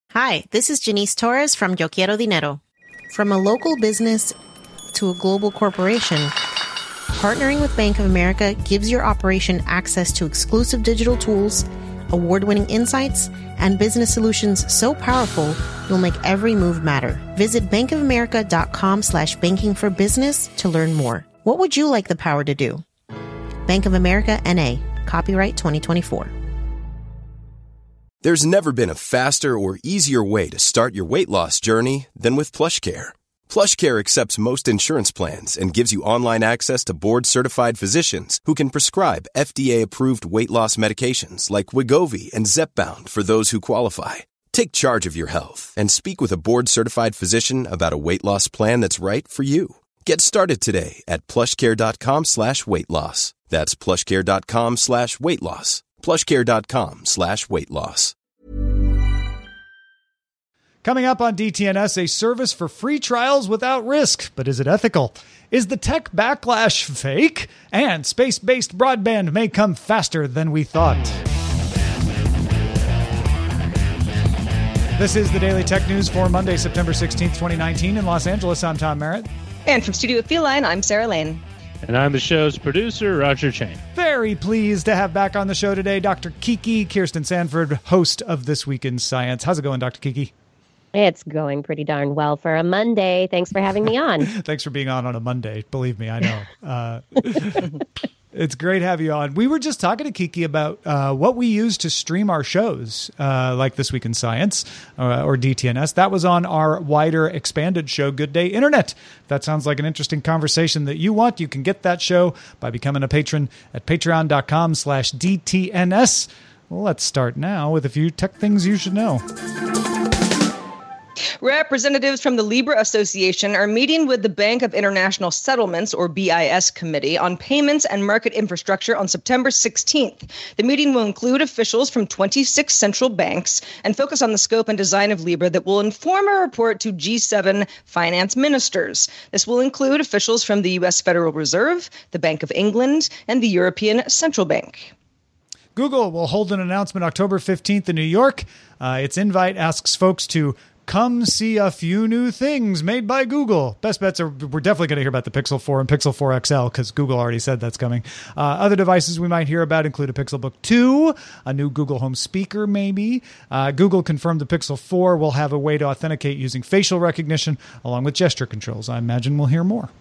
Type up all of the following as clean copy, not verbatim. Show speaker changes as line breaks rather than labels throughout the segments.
Hi, this is Janice Torres from Yo Quiero Dinero. From a local business to a global corporation, partnering with Bank of America gives your operation access to exclusive digital tools, award-winning insights, and business solutions so powerful you'll make every move matter. Visit bankofamerica.com/banking for business to learn more. What would you like the power to do? Bank of America, N.A. Copyright 2024.
There's never been a faster or easier way to start your weight loss journey than with PlushCare. PlushCare accepts most insurance plans and gives you online access to board-certified physicians who can prescribe FDA-approved weight loss medications like Wegovy and Zepbound for those who qualify. Take charge of your health and speak with a board-certified physician about a weight loss plan that's right for you. Get started today at plushcare.com/weight loss. That's plushcare.com/weight loss. plushcare.com/weight loss.
Coming up on DTNS, a service for free trials without risk. But is it ethical? Is the tech backlash fake? And space-based broadband may come faster than we thought. This is the Daily Tech News for Monday, September 16th, 2019. In Los Angeles, I'm Tom Merritt.
And from Studio Feline, I'm Sarah Lane.
And I'm the show's producer, Roger Chang.
Very pleased to have back on the show today Dr. Kiki Kirsten Sanford, host of This Week in Science. How's it going, Dr. Kiki?
It's going pretty darn well for a Monday. Thanks for having me on.
Thanks for being on a Monday. Believe me, I know. It's great to have you on. We were just talking to Kiki about what we use to stream our shows, like This Week in Science or DTNS. That was on our wider, expanded show, Good Day Internet. If that sounds like an interesting conversation that you want, you can get that show by becoming a patron at patreon.com/DTNS. Well, let's start now with a few tech things you should know.
Representatives from the Libra Association are meeting with the Bank of International Settlements, or BIS, committee on payments and market infrastructure on September 16th. The meeting will include officials from 26 central banks and focus on the scope and design of Libra that will inform a report to G7 finance ministers. This will include officials from the U.S. Federal Reserve, the Bank of England, and the European Central Bank.
Google will hold an announcement October 15th in New York. Its invite asks folks to come see a few new things made by Google. Best bets are we're definitely going to hear about the Pixel 4 and Pixel 4 XL because Google already said that's coming. Other devices we might hear about include a Pixelbook 2, a new Google Home speaker maybe. Google confirmed the Pixel 4 will have a way to authenticate using facial recognition along with gesture controls. I imagine we'll hear more.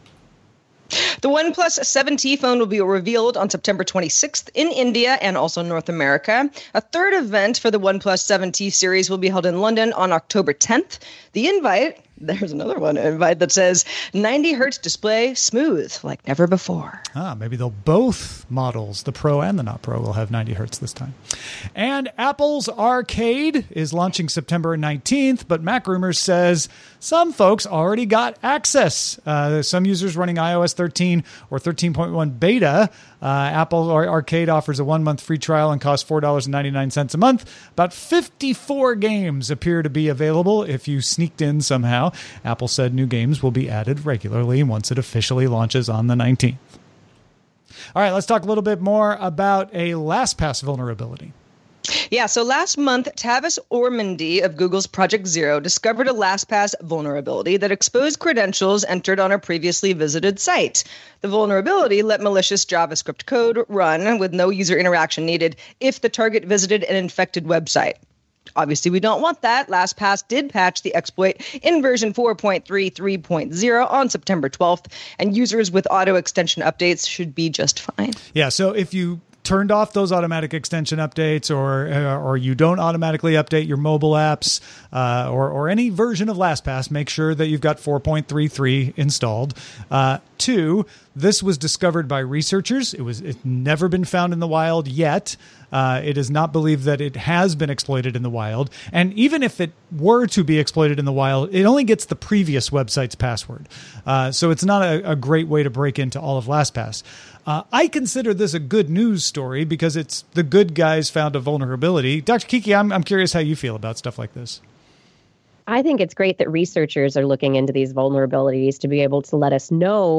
The OnePlus 7T phone will be revealed on September 26th in India and also North America. A third event for the OnePlus 7T series will be held in London on October 10th. The invite, there's another one, invite that says 90 hertz display, smooth like never before.
Maybe they'll both models, the Pro and the not Pro, will have 90 hertz this time. And Apple's Arcade is launching September 19th, but Mac Rumors says some folks already got access. Some users running iOS 13 or 13.1 beta. Apple Arcade offers a 1-month free trial and costs $4.99 a month. About 54 games appear to be available if you sneaked in somehow. Apple said new games will be added regularly once it officially launches on the 19th. All right, let's talk a little bit more about a LastPass vulnerability.
Yeah, so last month, Tavis Ormandy of Google's Project Zero discovered a LastPass vulnerability that exposed credentials entered on a previously visited site. The vulnerability let malicious JavaScript code run with no user interaction needed if the target visited an infected website. Obviously, we don't want that. LastPass did patch the exploit in version 4.33.0 on September 12th, and users with auto extension updates should be just fine.
Yeah, so if you turned off those automatic extension updates or you don't automatically update your mobile apps or any version of LastPass, make sure that you've got 4.33 installed. 2, this was discovered by researchers. It's never been found in the wild yet. It is not believed that it has been exploited in the wild. And even if it were to be exploited in the wild, it only gets the previous website's password. So it's not a great way to break into all of LastPass. I consider this a good news story because it's the good guys found a vulnerability. Dr. Kiki, I'm curious how you feel about stuff like this.
I think it's great that researchers are looking into these vulnerabilities to be able to let us know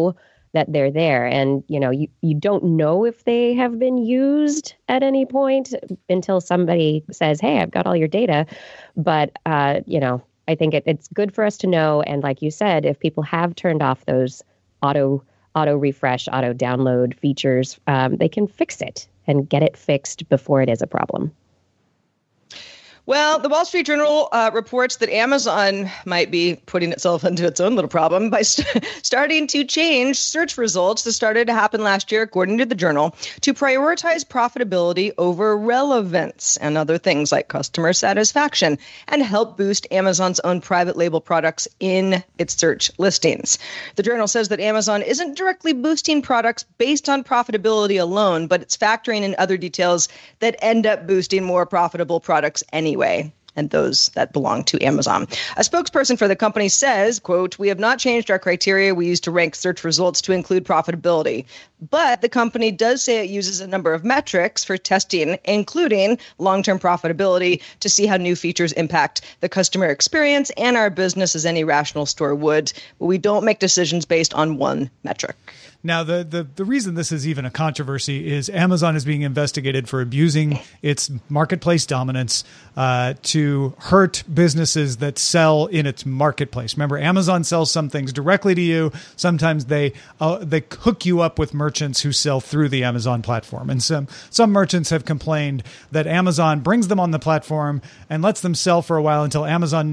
that they're there. And, you don't know if they have been used at any point until somebody says, hey, I've got all your data. But, I think it's good for us to know. And like you said, if people have turned off those auto refresh, auto download features, they can fix it and get it fixed before it is a problem.
Well, the Wall Street Journal reports that Amazon might be putting itself into its own little problem by starting to change search results. This started to happen last year, according to the Journal, to prioritize profitability over relevance and other things like customer satisfaction and help boost Amazon's own private label products in its search listings. The Journal says that Amazon isn't directly boosting products based on profitability alone, but it's factoring in other details that end up boosting more profitable products anyway, and those that belong to Amazon. A spokesperson for the company says, quote, "We have not changed our criteria we use to rank search results to include profitability. But the company does say it uses a number of metrics for testing, including long-term profitability, to see how new features impact the customer experience and our business as any rational store would. But we don't make decisions based on one metric."
Now, the reason this is even a controversy is Amazon is being investigated for abusing its marketplace dominance to hurt businesses that sell in its marketplace. Remember, Amazon sells some things directly to you. Sometimes they hook you up with merchants who sell through the Amazon platform. And some merchants have complained that Amazon brings them on the platform and lets them sell for a while until Amazon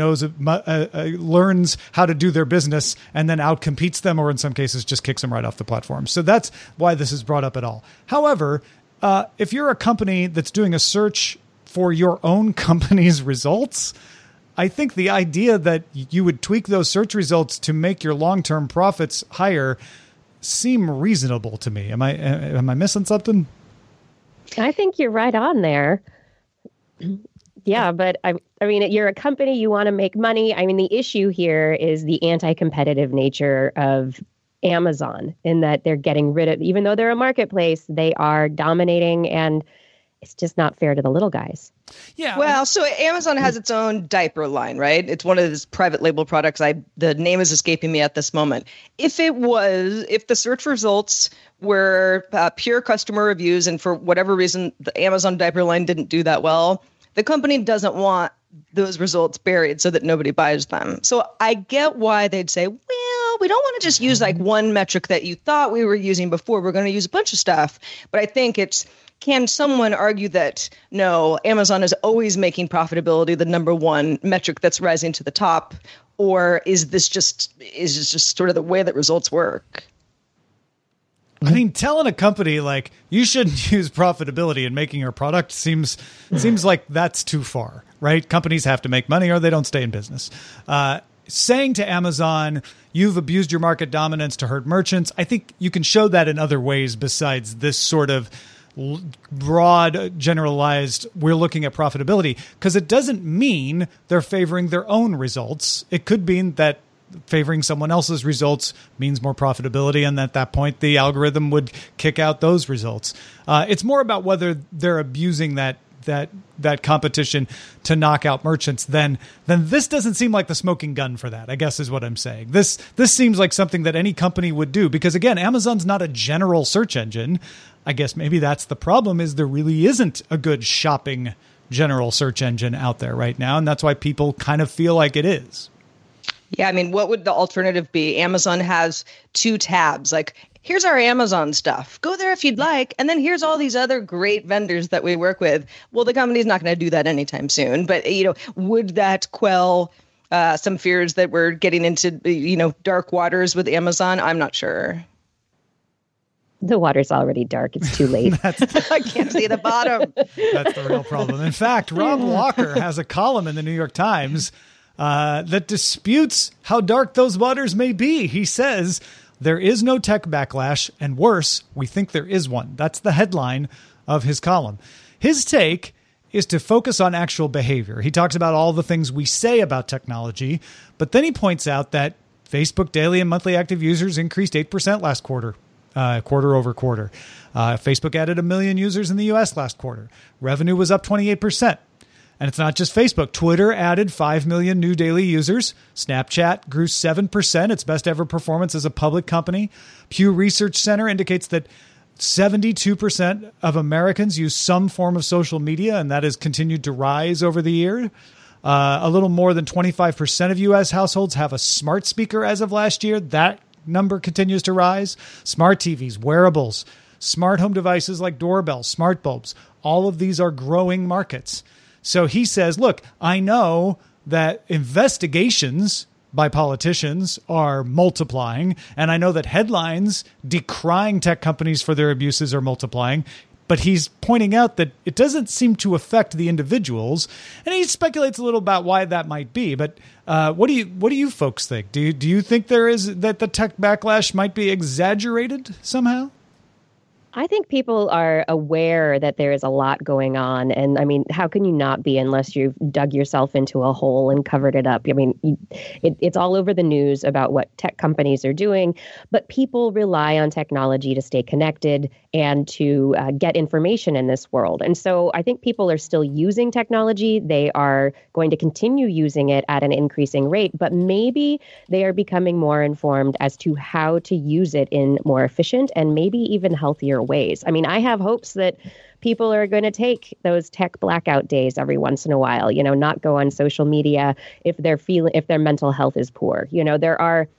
learns how to do their business and then outcompetes them, or in some cases just kicks them right off the platform. So that's why this is brought up at all. However, if you're a company that's doing a search for your own company's results, I think the idea that you would tweak those search results to make your long-term profits higher seem reasonable to me. Am I missing something?
I think you're right on there. Yeah, but I mean, you're a company, you want to make money. I mean, the issue here is the anti-competitive nature of Amazon, in that they're getting rid of, even though they're a marketplace, they are dominating, and it's just not fair to the little guys.
Yeah. Well, so Amazon has its own diaper line, right? It's one of these private label products. The name is escaping me at this moment. If the search results were pure customer reviews, and for whatever reason, the Amazon diaper line didn't do that well, the company doesn't want those results buried so that nobody buys them. So I get why they'd say, well, we don't want to just use like one metric that you thought we were using before. We're going to use a bunch of stuff. But I think can someone argue that, no, Amazon is always making profitability the number one metric that's rising to the top? Or is this just sort of the way that results work?
I mean, telling a company like you shouldn't use profitability in making your product seems like that's too far, right? Companies have to make money or they don't stay in business. Saying to Amazon, you've abused your market dominance to hurt merchants, I think you can show that in other ways besides this sort of broad, generalized, we're looking at profitability, because it doesn't mean they're favoring their own results. It could mean that favoring someone else's results means more profitability, and at that point, the algorithm would kick out those results. It's more about whether they're abusing that competition to knock out merchants, then this doesn't seem like the smoking gun for that, I guess is what I'm saying. This seems like something that any company would do, because again, Amazon's not a general search engine. I guess maybe that's the problem, is there really isn't a good shopping general search engine out there right now, and that's why people kind of feel like it is.
Yeah, I mean, what would the alternative be? Amazon has 2 tabs, like, here's our Amazon stuff. Go there if you'd like. And then here's all these other great vendors that we work with. Well, the company's not going to do that anytime soon. But, would that quell some fears that we're getting into, dark waters with Amazon? I'm not sure.
The water's already dark. It's too late.
I can't see the bottom.
That's the real problem. In fact, Rob Walker has a column in the New York Times that disputes how dark those waters may be. He says, there is no tech backlash, and worse, we think there is one. That's the headline of his column. His take is to focus on actual behavior. He talks about all the things we say about technology, but then he points out that Facebook daily and monthly active users increased 8% last quarter. Quarter over quarter. Facebook added 1 million users in the U.S. last quarter. Revenue was up 28%. And it's not just Facebook. Twitter added 5 million new daily users. Snapchat grew 7%, its best ever performance as a public company. Pew Research Center indicates that 72% of Americans use some form of social media, and that has continued to rise over the year. A little more than 25% of U.S. households have a smart speaker as of last year. That number continues to rise. Smart TVs, wearables, smart home devices like doorbells, smart bulbs, all of these are growing markets. So he says, look, I know that investigations by politicians are multiplying, and I know that headlines decrying tech companies for their abuses are multiplying, but he's pointing out that it doesn't seem to affect the individuals, and he speculates a little about why that might be. But what do you folks think? Do you think that the tech backlash might be exaggerated somehow?
I think people are aware that there is a lot going on. And I mean, how can you not be unless you've dug yourself into a hole and covered it up? I mean, it's all over the news about what tech companies are doing, but people rely on technology to stay connected and to get information in this world. And so I think people are still using technology. They are going to continue using it at an increasing rate, but maybe they are becoming more informed as to how to use it in more efficient and maybe even healthier ways. I mean, I have hopes that people are going to take those tech blackout days every once in a while, not go on social media if their mental health is poor. There are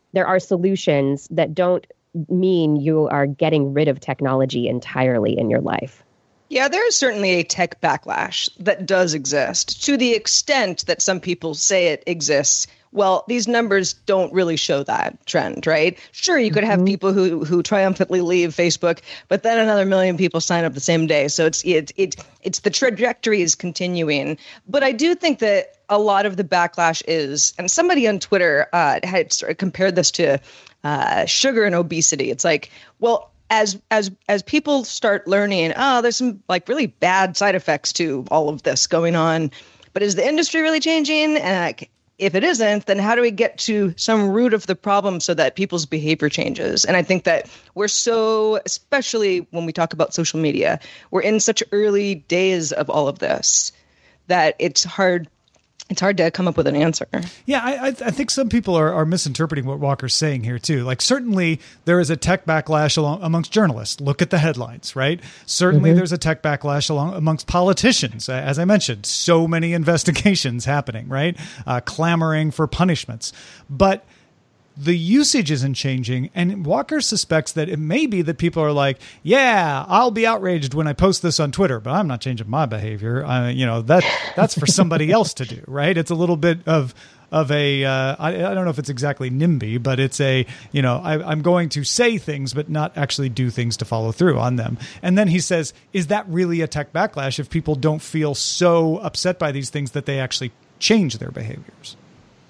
solutions that don't mean you are getting rid of technology entirely in your life.
Yeah, there is certainly a tech backlash that does exist to the extent that some people say it exists. Well, these numbers don't really show that trend, right? Sure, you could have people who triumphantly leave Facebook, but then another million people sign up the same day. So it's the trajectory is continuing. But I do think that a lot of the backlash is, and somebody on Twitter had sort of compared this to sugar and obesity. It's like, well, as people start learning, there's some like really bad side effects to all of this going on. But is the industry really changing? And if it isn't, then how do we get to some root of the problem so that people's behavior changes? And I think that we're so, especially when we talk about social media, we're in such early days of all of this that it's hard to come up with an answer.
Yeah, I think some people are misinterpreting what Walker's saying here, too. Like, certainly there is a tech backlash amongst journalists. Look at the headlines, right? Certainly there's a tech backlash amongst politicians. As I mentioned, so many investigations happening, right? Clamoring for punishments. But the usage isn't changing, and Walker suspects that it may be that people are like, yeah, I'll be outraged when I post this on Twitter, but I'm not changing my behavior. That's for somebody else to do, right? It's a little bit of a, I don't know if it's exactly NIMBY, but it's I'm going to say things, but not actually do things to follow through on them. And then he says, is that really a tech backlash if people don't feel so upset by these things that they actually change their behaviors?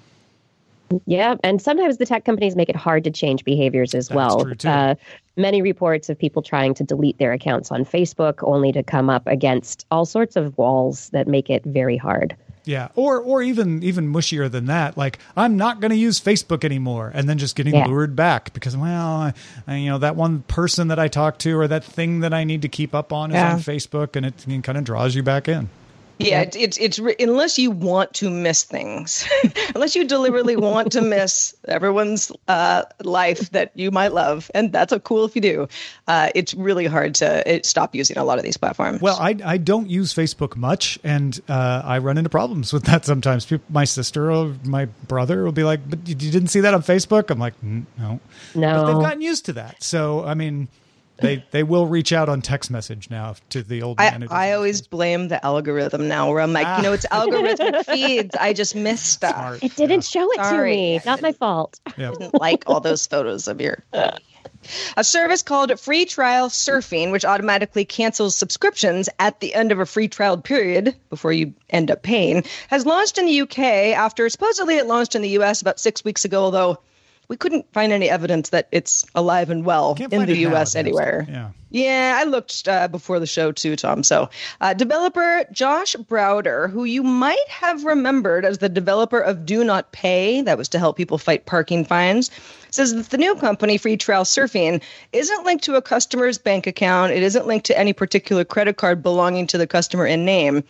Yeah, and sometimes the tech companies make it hard to change behaviors as well.
That's true too.
Many reports of people trying to delete their accounts on Facebook only to come up against all sorts of walls that make it very hard.
Yeah, or even mushier than that, like, I'm not going to use Facebook anymore, and then just getting lured back because, well, that one person that I talked to or that thing that I need to keep up on is on Facebook, and it kind of draws you back in.
Yeah, it's unless you want to miss things, unless you deliberately want to miss everyone's life that you might love, and that's cool if you do. It's really hard to stop using a lot of these platforms.
Well, I don't use Facebook much, and I run into problems with that sometimes. My sister or my brother will be like, "But you didn't see that on Facebook?" I'm like, "No." But they've gotten used to that, so I mean. They will reach out on text message now to the old man.
I always blame the algorithm now, where I'm like, it's algorithmic feeds. I just missed stuff.
Smart.
It didn't show it to me. Not my fault.
Yeah.
I didn't like all those photos of your... A service called Free Trial Surfing, which automatically cancels subscriptions at the end of a free trial period before you end up paying, has launched in the UK after supposedly it launched in the US about 6 weeks ago, although we couldn't find any evidence that it's alive and well in the U.S. anywhere. Yeah, I looked before the show too, Tom. So developer Josh Browder, who you might have remembered as the developer of Do Not Pay, that was to help people fight parking fines, says that the new company, Free Trial Surfing, isn't linked to a customer's bank account. It isn't linked to any particular credit card belonging to the customer in name.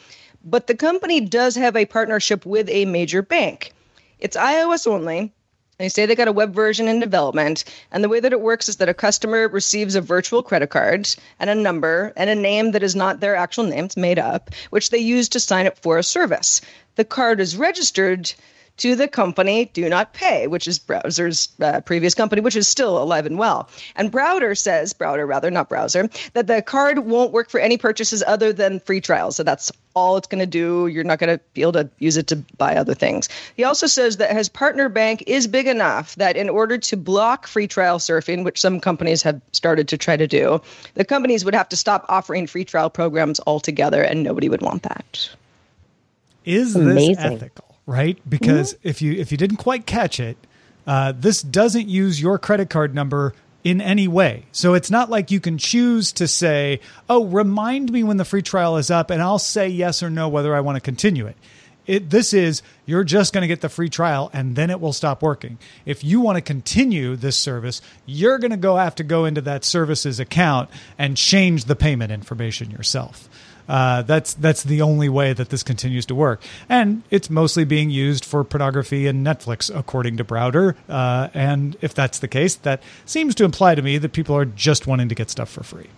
but the company does have a partnership with a major bank. It's iOS only. They say they got a web version in development, and the way that it works is that a customer receives a virtual credit card and a number and a name that is not their actual name, it's made up, which they use to sign up for a service. The card is registered to the company Do Not Pay, which is Browser's previous company, which is still alive and well. And Browder, not Browser, that the card won't work for any purchases other than free trials. So that's all it's going to do. You're not going to be able to use it to buy other things. He also says that his partner bank is big enough that in order to block free trial surfing, which some companies have started to try to do, the companies would have to stop offering free trial programs altogether, and nobody would want that.
Is this ethical? Right? Because if you didn't quite catch it, this doesn't use your credit card number in any way. So it's not like you can choose to say, oh, remind me when the free trial is up, and I'll say yes or no whether I want to continue it. This is, you're just going to get the free trial and then it will stop working. If you want to continue this service, you're going to have to go into that service's account and change the payment information yourself. That's the only way that this continues to work. And it's mostly being used for pornography and Netflix, according to Browder. And if that's the case, that seems to imply to me that people are just wanting to get stuff for free.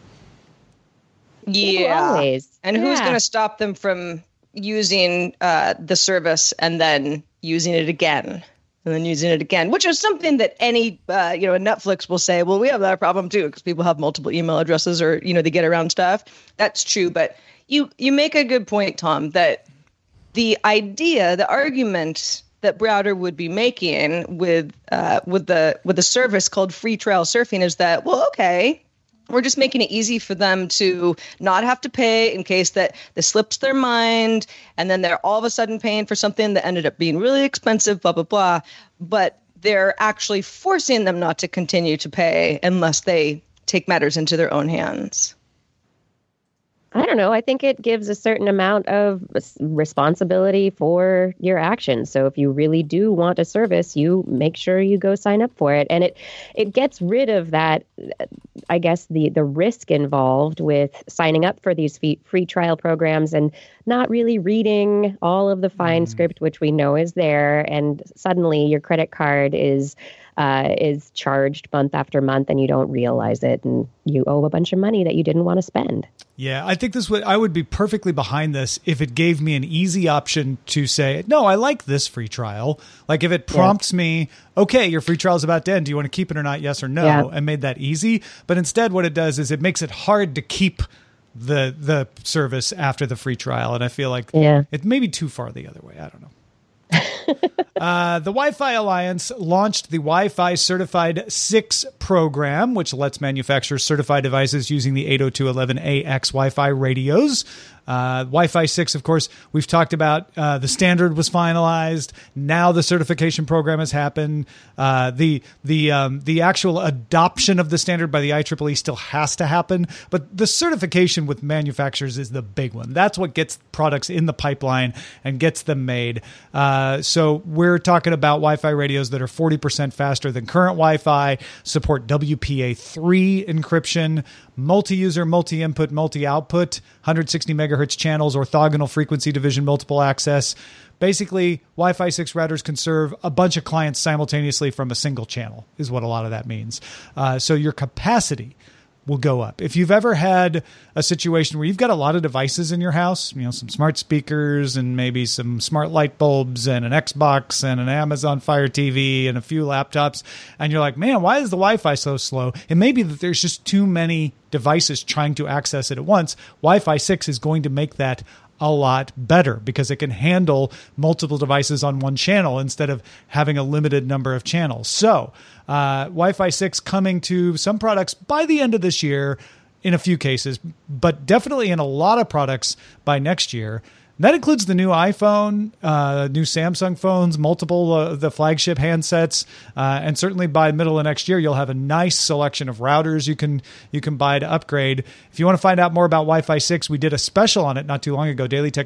Yeah.
Always.
And who's going to stop them from using the service and then using it again? And then using it again, which is something that any, Netflix will say, well, we have that problem too, because people have multiple email addresses or, they get around stuff. That's true. But you make a good point, Tom, that the argument that Browder would be making with the service called free trial surfing is that, well, okay, we're just making it easy for them to not have to pay in case that this slips their mind, and then they're all of a sudden paying for something that ended up being really expensive, blah, blah, blah. But they're actually forcing them not to continue to pay unless they take matters into their own hands.
I don't know. I think it gives a certain amount of responsibility for your actions. So if you really do want a service, you make sure you go sign up for it. And it gets rid of that, I guess, the risk involved with signing up for these free trial programs and not really reading all of the fine script, which we know is there. And suddenly your credit card is charged month after month and you don't realize it, and you owe a bunch of money that you didn't want to spend.
Yeah, I think I would be perfectly behind this if it gave me an easy option to say, no, I like this free trial. Like if it prompts me, okay, your free trial is about to end. Do you want to keep it or not? Yes or no? Yeah. And made that easy. But instead what it does is it makes it hard to keep the service after the free trial. And I feel like it may be too far the other way. I don't know. The Wi-Fi Alliance launched the Wi-Fi Certified 6 program, which lets manufacturers certify devices using the 802.11ax Wi-Fi radios. Wi-Fi 6, of course, we've talked about. The standard was finalized. Now the certification program has happened. The actual adoption of the standard by the IEEE still has to happen, but the certification with manufacturers is the big one. That's what gets products in the pipeline and gets them made. So we're talking about Wi-Fi radios that are 40% faster than current Wi-Fi, support WPA3 encryption, multi-user, multi-input, multi-output, 160 megahertz channels, orthogonal frequency division, multiple access. Basically, Wi-Fi 6 routers can serve a bunch of clients simultaneously from a single channel, is what a lot of that means. So your capacity will go up. If you've ever had a situation where you've got a lot of devices in your house, some smart speakers and maybe some smart light bulbs and an Xbox and an Amazon Fire TV and a few laptops, and you're like, man, why is the Wi-Fi so slow? It may be that there's just too many devices trying to access it at once. Wi-Fi 6 is going to make that a lot better because it can handle multiple devices on one channel instead of having a limited number of channels. So Wi-Fi 6 coming to some products by the end of this year in a few cases, but definitely in a lot of products by next year. That includes the new iPhone, new Samsung phones, multiple of the flagship handsets, and certainly by middle of next year, you'll have a nice selection of routers you can buy to upgrade. If you want to find out more about Wi-Fi 6, we did a special on it not too long ago,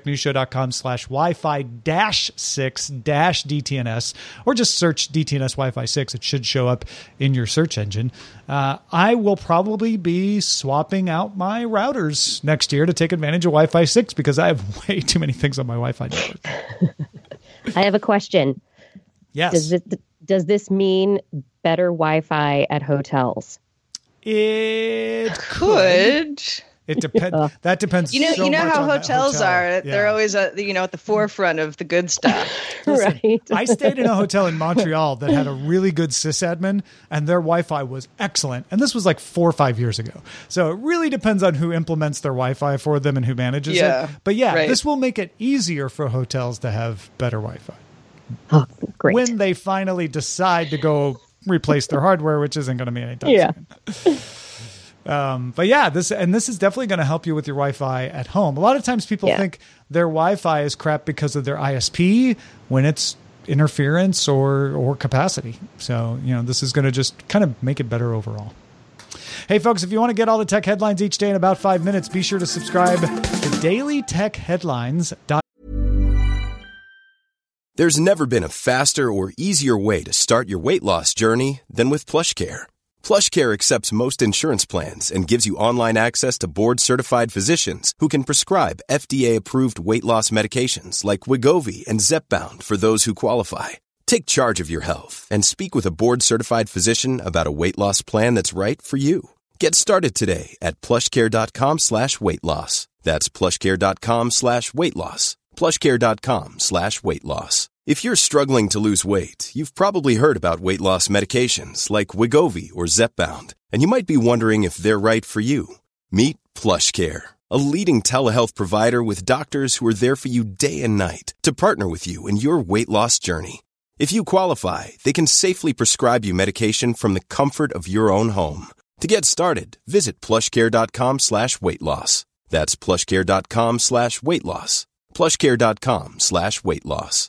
dailytechnewsshow.com/Wi-Fi-6-DTNS, or just search DTNS Wi-Fi 6. It should show up in your search engine. I will probably be swapping out my routers next year to take advantage of Wi-Fi 6 because I have way too many things on my Wi-Fi network.
I have a question.
Yes.
Does this mean better Wi-Fi at hotels?
It
Could.
It depends. That depends.
You know
so much
how
on that
hotels
hotel.
are.
Yeah.
They're always at the forefront of the good stuff.
Listen,
Right.
I stayed in a hotel in Montreal that had a really good sysadmin, and their Wi-Fi was excellent. And this was like 4 or 5 years ago. So it really depends on who implements their Wi-Fi for them and who manages it. But yeah,
right.
this will make it easier for hotels to have better Wi-Fi
Oh, great.
when they finally decide to go replace their hardware, which isn't going to be anytime soon. But yeah, this is definitely going to help you with your Wi-Fi at home. A lot of times people think their Wi-Fi is crap because of their ISP when it's interference or capacity. So, this is going to just kind of make it better overall. Hey, folks, if you want to get all the tech headlines each day in about 5 minutes, be sure to subscribe to dailytechheadlines.com.
There's never been a faster or easier way to start your weight loss journey than with PlushCare. PlushCare accepts most insurance plans and gives you online access to board-certified physicians who can prescribe FDA-approved weight loss medications like Wegovy and Zepbound for those who qualify. Take charge of your health and speak with a board-certified physician about a weight loss plan that's right for you. Get started today at plushcare.com/weight loss. That's plushcare.com/weight loss. plushcare.com/weight loss. If you're struggling to lose weight, you've probably heard about weight loss medications like Wegovy or Zepbound, and you might be wondering if they're right for you. Meet PlushCare, a leading telehealth provider with doctors who are there for you day and night to partner with you in your weight loss journey. If you qualify, they can safely prescribe you medication from the comfort of your own home. To get started, visit plushcare.com/weight loss. That's plushcare.com/weight loss. plushcare.com/weight loss.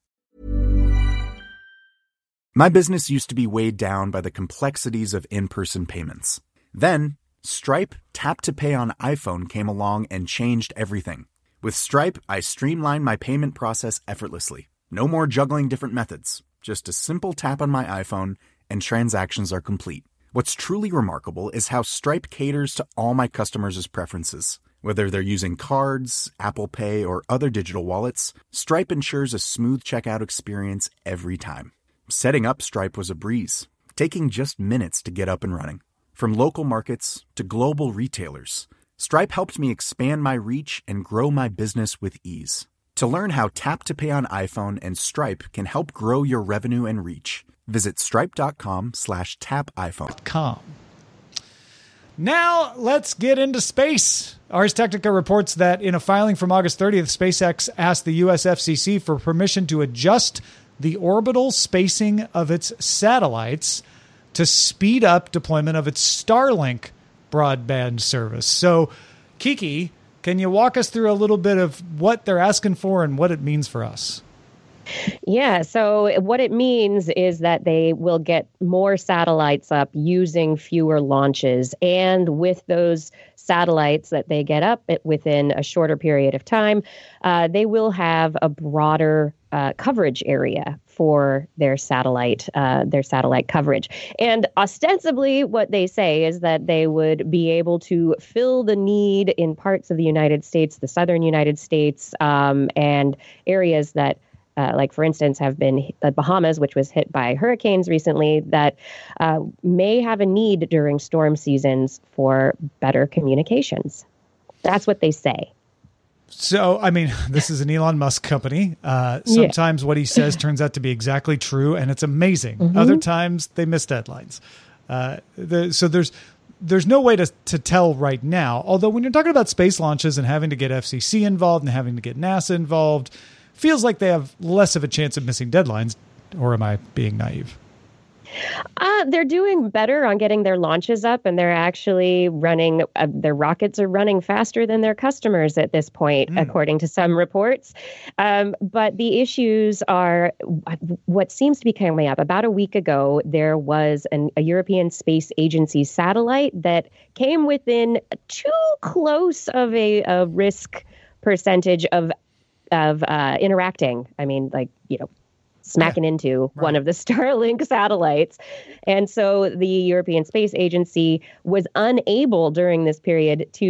My business used to be weighed down by the complexities of in-person payments. Then, Stripe Tap to Pay on iPhone came along and changed everything. With Stripe, I streamlined my payment process effortlessly. No more juggling different methods. Just a simple tap on my iPhone and transactions are complete. What's truly remarkable is how Stripe caters to all my customers' preferences. Whether they're using cards, Apple Pay, or other digital wallets, Stripe ensures a smooth checkout experience every time. Setting up Stripe was a breeze, taking just minutes to get up and running. From local markets to global retailers, Stripe helped me expand my reach and grow my business with ease. To learn how Tap to Pay on iPhone and Stripe can help grow your revenue and reach, visit stripe.com/tapiphone.
Now, let's get into space. Ars Technica reports that in a filing from August 30th, SpaceX asked the US FCC for permission to adjust the orbital spacing of its satellites to speed up deployment of its Starlink broadband service. So, Kiki, can you walk us through a little bit of what they're asking for and what it means for us?
Yeah, so what it means is that they will get more satellites up using fewer launches. And with those satellites that they get up within a shorter period of time, they will have a broader coverage area for their satellite coverage. And ostensibly, what they say is that they would be able to fill the need in parts of the United States, the southern United States, and areas that like, for instance, have been the Bahamas, which was hit by hurricanes recently, that may have a need during storm seasons for better communications. That's what they say.
So, I mean, this is an Elon Musk company. Sometimes what he says turns out to be exactly true, and it's amazing. Mm-hmm. Other times they miss deadlines. So there's no way to tell right now. Although when you're talking about space launches and having to get FCC involved and having to get NASA involved, feels like they have less of a chance of missing deadlines, or am I being naive?
They're doing better on getting their launches up, and they're actually running, their rockets are running faster than their customers at this point, according to some reports. But the issues are what seems to be coming up. About a week ago, there was a European Space Agency satellite that came within too close of a risk percentage of interacting. I mean, smacking into one of the Starlink satellites. And so the European Space Agency was unable during this period to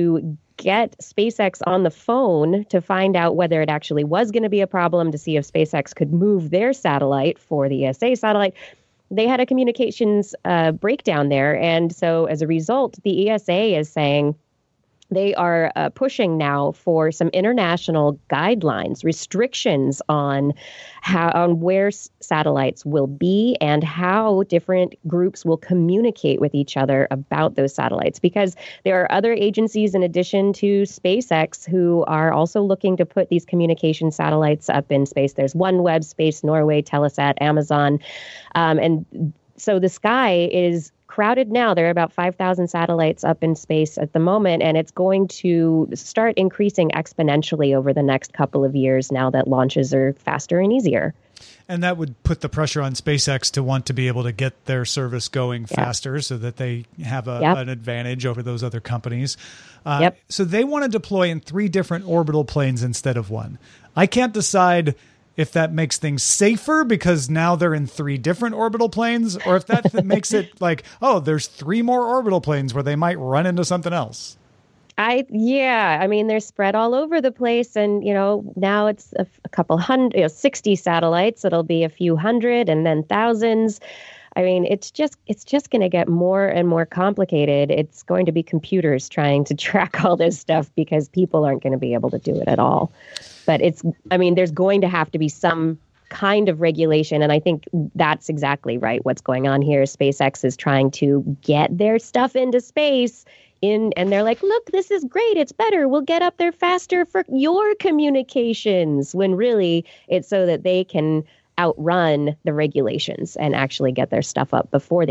get SpaceX on the phone to find out whether it actually was going to be a problem, to see if SpaceX could move their satellite for the ESA satellite. They had a communications breakdown there. And so as a result, the ESA is saying they are pushing now for some international guidelines, restrictions on where satellites will be and how different groups will communicate with each other about those satellites. Because there are other agencies in addition to SpaceX who are also looking to put these communication satellites up in space. There's OneWeb, Space Norway, Telesat, Amazon, and so the sky is crowded now. There are about 5,000 satellites up in space at the moment, and it's going to start increasing exponentially over the next couple of years now that launches are faster and easier.
And that would put the pressure on SpaceX to want to be able to get their service going faster so that they have an advantage over those other companies. So they want to deploy in 3 different orbital planes instead of 1. I can't decide if that makes things safer because now they're in 3 different orbital planes, or if that makes it like, oh, there's 3 more orbital planes where they might run into something else.
I mean, they're spread all over the place. And, now it's a couple hundred, 60 satellites. It'll be a few hundred and then thousands. I mean, it's just going to get more and more complicated. It's going to be computers trying to track all this stuff because people aren't going to be able to do it at all. But there's going to have to be some kind of regulation. And I think that's exactly right. What's going on here is SpaceX is trying to get their stuff into space and they're like, look, this is great. It's better. We'll get up there faster for your communications, when really it's so that they can outrun the regulations and actually get their stuff up before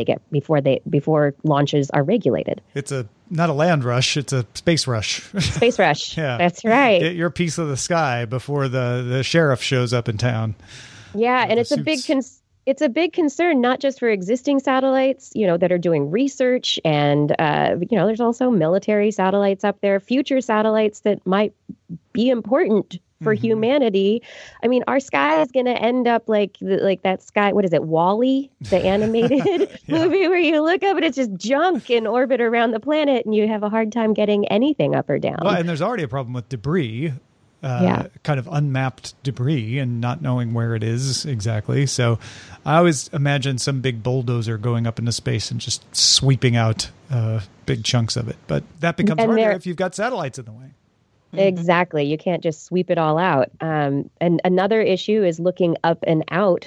launches are regulated.
It's not a land rush, it's a space rush.
Space rush.
Yeah.
That's right.
Get your piece of the sky before the sheriff shows up in town.
Yeah, and it's a big concern, not just for existing satellites, that are doing research, and there's also military satellites up there, future satellites that might be important for humanity. I mean, our sky is going to end up like that sky. What is it? WALL-E, the animated movie where you look up and it's just junk in orbit around the planet, and you have a hard time getting anything up or down.
Well, and there's already a problem with debris. Kind of unmapped debris and not knowing where it is exactly. So I always imagine some big bulldozer going up into space and just sweeping out big chunks of it. But that becomes harder if you've got satellites in the way.
Exactly. You can't just sweep it all out. And another issue is looking up and out.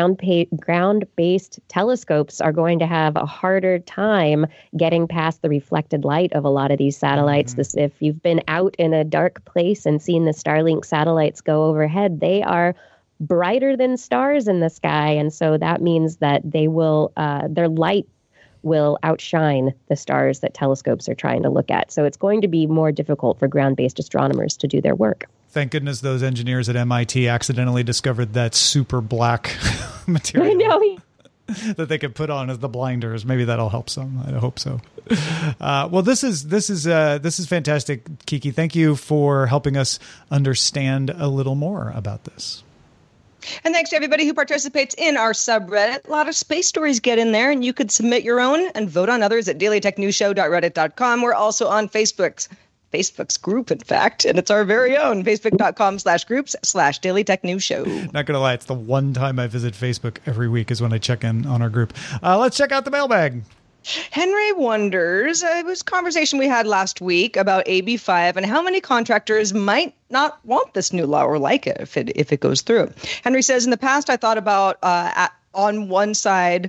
Ground-based telescopes are going to have a harder time getting past the reflected light of a lot of these satellites. If you've been out in a dark place and seen the Starlink satellites go overhead, they are brighter than stars in the sky. And so that means that they will, their light will outshine the stars that telescopes are trying to look at. So it's going to be more difficult for ground-based astronomers to do their work.
Thank goodness those engineers at MIT accidentally discovered that super black material.
I know.
That they could put on as the blinders. Maybe that'll help some. I hope so. Well, this is fantastic, Kiki. Thank you for helping us understand a little more about this.
And thanks to everybody who participates in our subreddit. A lot of space stories get in there, and you could submit your own and vote on others at dailytechnewsshow.reddit.com. We're also on Facebook's group, in fact, and it's our very own facebook.com/groups/Daily Tech News Show.
Not going to lie, it's the one time I visit Facebook every week is when I check in on our group. Let's check out the mailbag.
Henry wonders, it was a conversation we had last week about AB5 and how many contractors might not want this new law or like it if it goes through. Henry says, in the past, I thought about on one side.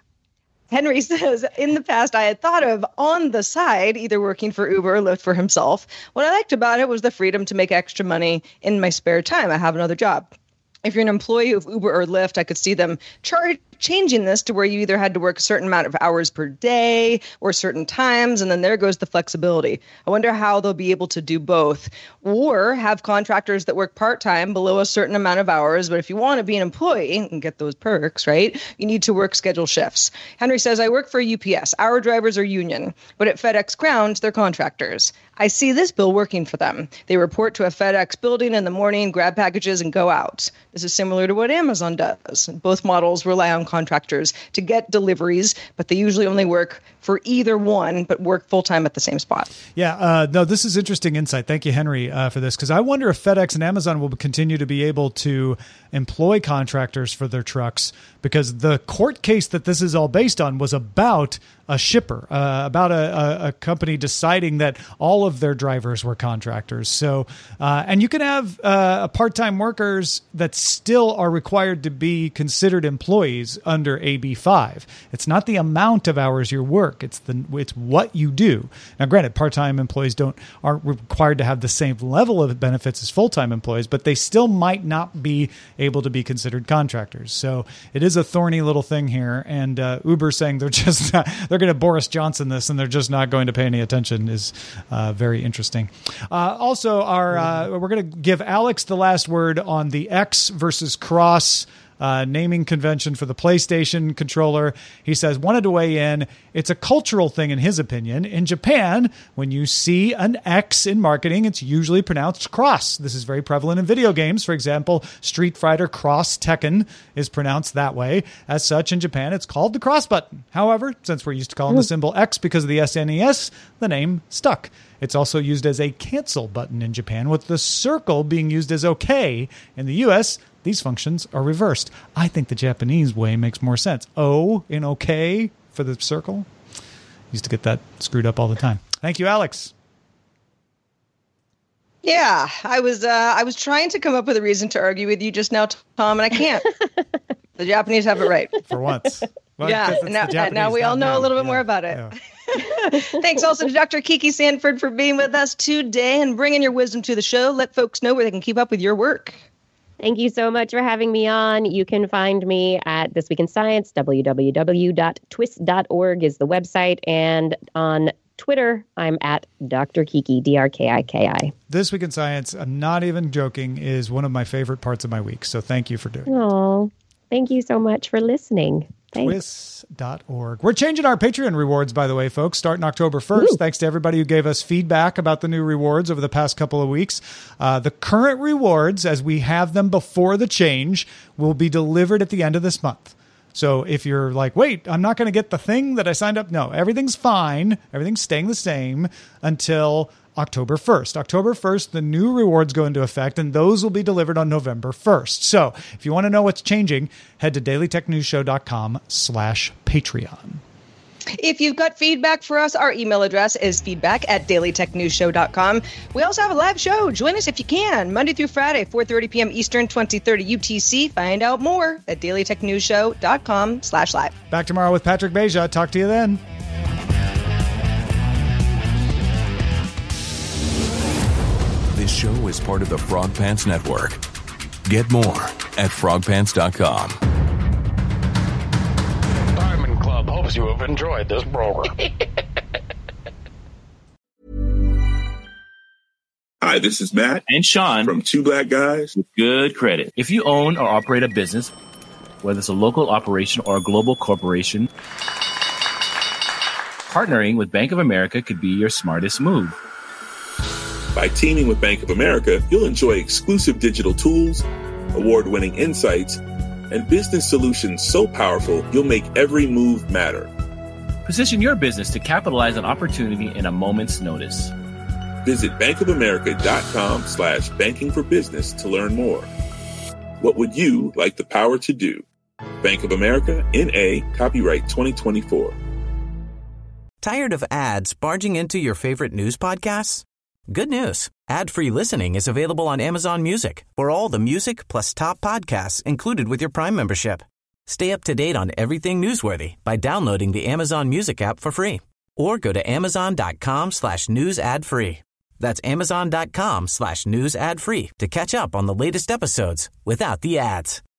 Henry says, in the past, I had thought of on the side, either working for Uber or Lyft for himself. What I liked about it was the freedom to make extra money in my spare time. I have another job. If you're an employee of Uber or Lyft, I could see them changing this to where you either had to work a certain amount of hours per day or certain times, and then there goes the flexibility. I wonder how they'll be able to do both, or have contractors that work part-time below a certain amount of hours. But if you want to be an employee and get those perks, right, you need to work scheduled shifts. Henry says, I work for UPS. Our drivers are union, but at FedEx Ground, they're contractors. I see this bill working for them. They report to a FedEx building in the morning, grab packages, and go out. This is similar to what Amazon does. Both models rely on contractors to get deliveries, but they usually only work for either one, but work full-time at the same spot.
Yeah, no, this is interesting insight. Thank you, Henry, for this, because I wonder if FedEx and Amazon will continue to be able to employ contractors for their trucks, because the court case that this is all based on was about a shipper, about a company deciding that all of their drivers were contractors. So, and you can have part-time workers that still are required to be considered employees under AB 5. It's not the amount of hours you work; it's what you do. Now, granted, part-time employees aren't required to have the same level of benefits as full-time employees, but they still might not be able to be considered contractors. So it is a thorny little thing here. And Uber saying they're going to Boris Johnson this and they're just not going to pay any attention is very interesting. Also, we're going to give Alex the last word on the X versus Cross naming convention for the PlayStation controller. He says, wanted to weigh in. It's a cultural thing in his opinion. In Japan, when you see an X in marketing, it's usually pronounced cross. This is very prevalent in video games. For example, Street Fighter Cross Tekken is pronounced that way. As such, in Japan, it's called the cross button. However, since we're used to calling the symbol X because of the SNES, the name stuck. It's also used as a cancel button in Japan, with the circle being used as OK. In the US, these functions are reversed. I think the Japanese way makes more sense. O in OK for the circle. Used to get that screwed up all the time. Thank you, Alex.
Yeah, I was trying to come up with a reason to argue with you just now, Tom, and I can't. The Japanese have it right.
For once. Well,
yeah, now we all know a little bit more about it. Yeah. Thanks also to Dr. Kiki Sanford for being with us today and bringing your wisdom to the show. Let folks know where they can keep up with your work.
Thank you so much for having me on. You can find me at This Week in Science. www.twist.org is the website. And on Twitter, I'm at Dr. Kiki, DRKIKI.
This Week in Science, I'm not even joking, is one of my favorite parts of my week. So thank you for doing it.
Oh, thank you so much for listening.
Twist.org. We're changing our Patreon rewards, by the way, folks, starting October 1st. Ooh. Thanks to everybody who gave us feedback about the new rewards over the past couple of weeks. The current rewards, as we have them before the change, will be delivered at the end of this month. So if you're like, wait, I'm not going to get the thing that I signed up. No, everything's fine. Everything's staying the same until October 1st. October 1st, the new rewards go into effect, and those will be delivered on November 1st. So if you want to know what's changing, head to dailytechnewsshow.com/Patreon.
If you've got feedback for us, our email address is feedback@dailytechnewsshow.com. We also have a live show. Join us if you can, Monday through Friday, 4:30 p.m. Eastern, 2030 UTC. Find out more at dailytechnewsshow.com/live.
Back tomorrow with Patrick Beja. Talk to you then.
This show is part of the Frog Pants Network. Get more at frogpants.com.
Diamond Club hopes you have enjoyed this program.
Hi, this is Matt
and Sean
from Two Black Guys
with Good Credit. If you own or operate a business, whether it's a local operation or a global corporation, partnering with Bank of America could be your smartest move.
By teaming with Bank of America, you'll enjoy exclusive digital tools, award-winning insights, and business solutions so powerful you'll make every move matter.
Position your business to capitalize on opportunity in a moment's notice.
Visit bankofamerica.com/banking for business to learn more. What would you like the power to do? Bank of America, N.A., copyright 2024.
Tired of ads barging into your favorite news podcasts? Good news. Ad-free listening is available on Amazon Music for all the music plus top podcasts included with your Prime membership. Stay up to date on everything newsworthy by downloading the Amazon Music app for free or go to amazon.com/news ad free. That's amazon.com/news ad free to catch up on the latest episodes without the ads.